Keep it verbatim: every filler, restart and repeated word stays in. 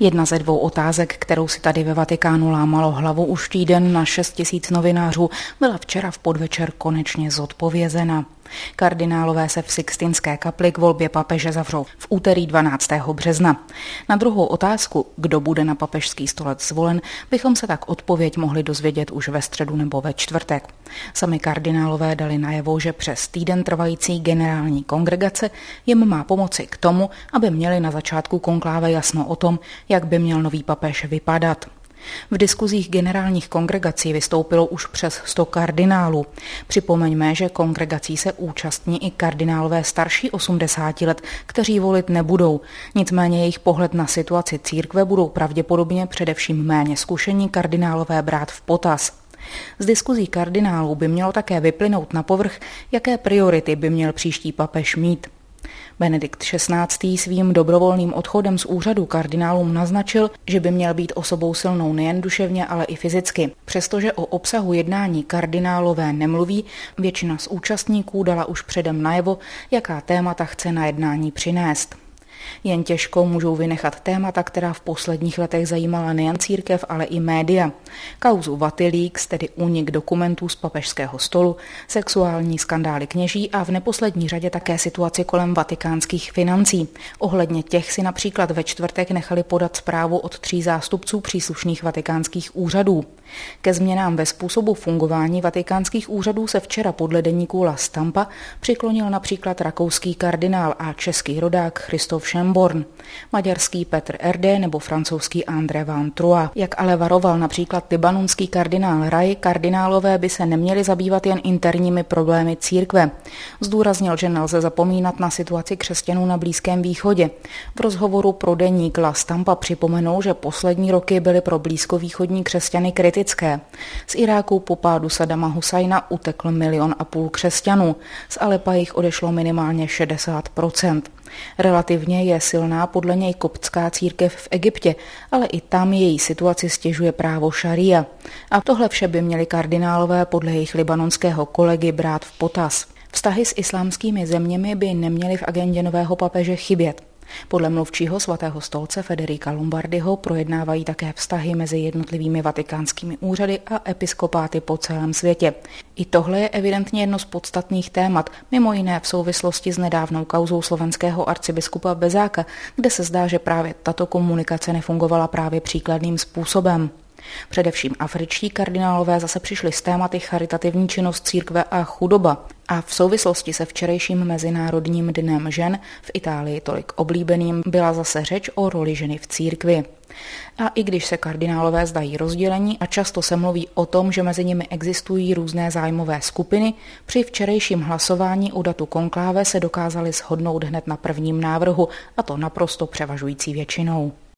Jedna ze dvou otázek, kterou si tady ve Vatikánu lámalo hlavu už týden na šest tisíc novinářů, byla včera v podvečer konečně zodpovězena. Kardinálové se v Sixtinské kapli k volbě papeže zavřou v úterý dvanáctého března. Na druhou otázku, kdo bude na papežský stolec zvolen, bychom se tak odpověď mohli dozvědět už ve středu nebo ve čtvrtek. Sami kardinálové dali najevo, že přes týden trvající generální kongregace jim má pomoci k tomu, aby měli na začátku konkláve jasno o tom, jak by měl nový papež vypadat. V diskuzích generálních kongregací vystoupilo už přes sto kardinálů. Připomeňme, že kongregací se účastní i kardinálové starší osmdesáti let, kteří volit nebudou. Nicméně jejich pohled na situaci církve budou pravděpodobně především méně zkušení kardinálové brát v potaz. Z diskuzí kardinálů by mělo také vyplynout na povrch, jaké priority by měl příští papež mít. Benedikt šestnáctý svým dobrovolným odchodem z úřadu kardinálům naznačil, že by měl být osobou silnou nejen duševně, ale i fyzicky. Přestože o obsahu jednání kardinálové nemluví, většina z účastníků dala už předem najevo, jaká témata chce na jednání přinést. Jen těžko můžou vynechat témata, která v posledních letech zajímala nejen církev, ale i média. Kauzu Vatilíks, tedy únik dokumentů z papežského stolu, sexuální skandály kněží a v neposlední řadě také situaci kolem vatikánských financí. Ohledně těch si například ve čtvrtek nechali podat zprávu od tří zástupců příslušných vatikánských úřadů. Ke změnám ve způsobu fungování vatikánských úřadů se včera podle deníku La Stampa přiklonil například rakouský kardinál a český rodák Christoph Schönborn, maďarský Petr Erde nebo francouzský André Van Troyes. Jak ale varoval například libanonský kardinál Rai, kardinálové by se neměli zabývat jen interními problémy církve. Zdůraznil, že nelze zapomínat na situaci křesťanů na Blízkém východě. V rozhovoru pro deník La Stampa připomenul, že poslední roky byly pro blízkovýchodní křesťany kritické. Z Iráku po pádu Sadama Husajna utekl milion a půl křesťanů. Z Alepa jich odešlo minimálně šedesát procent. Relativně je silná podle něj koptská církev v Egyptě, ale i tam její situaci stěžuje právo šaría. A tohle vše by měli kardinálové podle jejich libanonského kolegy brát v potaz. Vztahy s islámskými zeměmi by neměly v agendě nového papeže chybět. Podle mluvčího svatého stolce Federica Lombardiho projednávají také vztahy mezi jednotlivými vatikánskými úřady a episkopáty po celém světě. I tohle je evidentně jedno z podstatných témat, mimo jiné v souvislosti s nedávnou kauzou slovenského arcibiskupa Bezáka, kde se zdá, že právě tato komunikace nefungovala právě příkladným způsobem. Především afričtí kardinálové zase přišli s tématy charitativní činnost církve a chudoba. A v souvislosti se včerejším Mezinárodním dnem žen v Itálii tolik oblíbeným byla zase řeč o roli ženy v církvi. A i když se kardinálové zdají rozdělení a často se mluví o tom, že mezi nimi existují různé zájmové skupiny, při včerejším hlasování o datu konkláve se dokázali shodnout hned na prvním návrhu, a to naprosto převažující většinou.